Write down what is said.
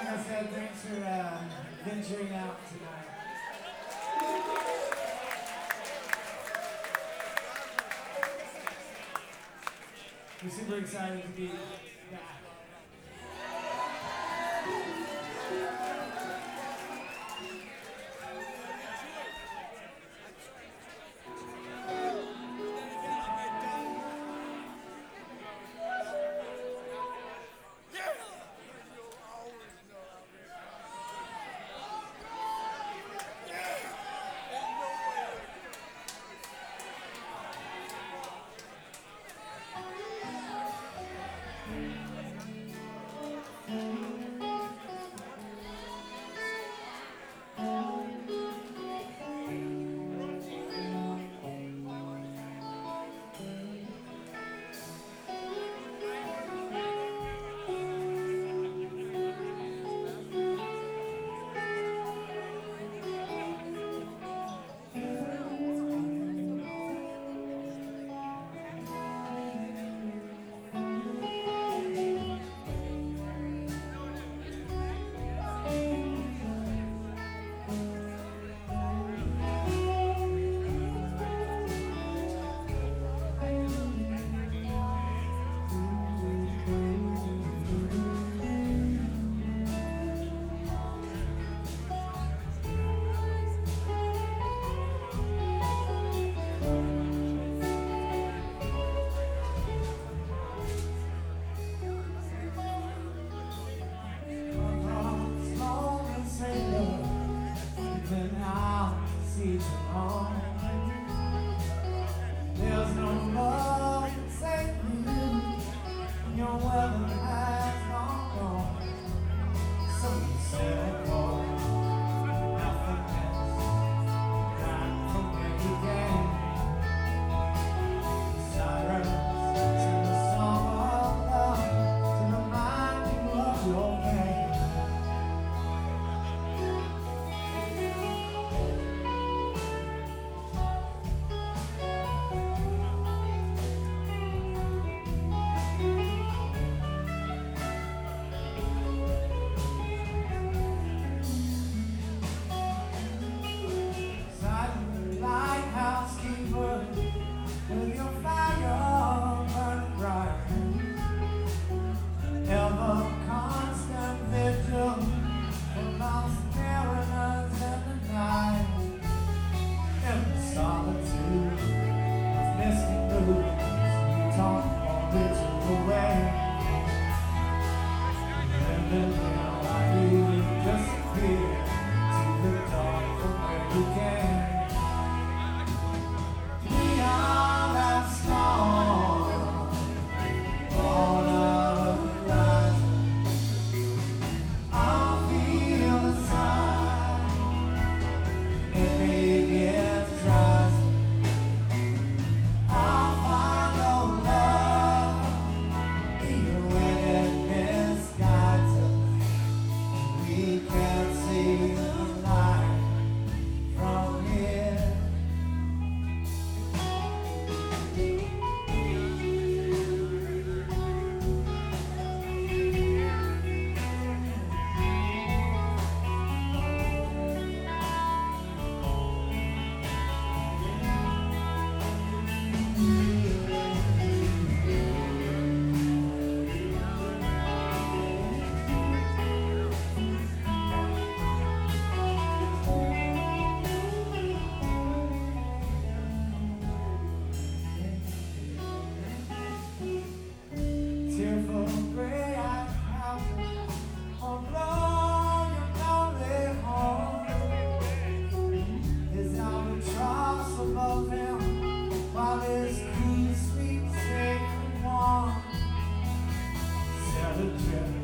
like I said, thanks for venturing out tonight. We're super excited to be back. There's no love to save you. Your weather has gone wrong. So you said, boy, nothing else. Not from where you came. Sirens sing a song of love to remind you of your pain. With your fire burning bright, ever constant vigil for lost mariners in the night, in the solitude of misty moods, you talk more ritual away, and then you disappear to the dark from where you came. Tearful gray-eyed houses on your lonely home. His albatross above him, while his crew sleeps safe and warm. Set adrift